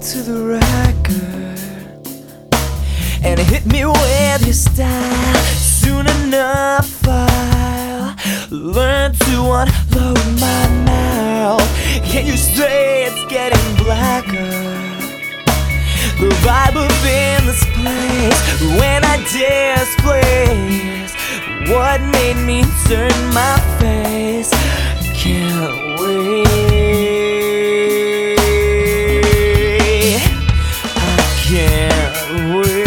to the record and hit me with your style. Soon enough I'll learn to unload my mouth. Can you say it's getting blacker? The vibe up in this place when I displace what made me turn my face. Can't wait. I can't wait.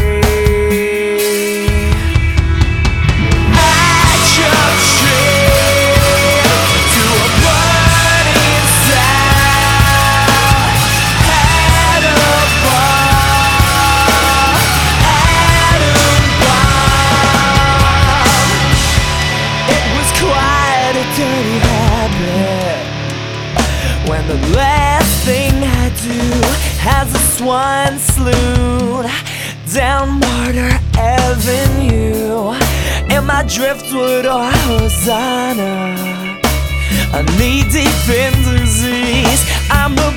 I jumped straight to a burning sound. Had a bomb, atom bomb. It was quite a dirty habit when the last thing I do has a swan salute down Martyr Avenue. Am I driftwood or Hosanna? A knee deep in disease. I'm the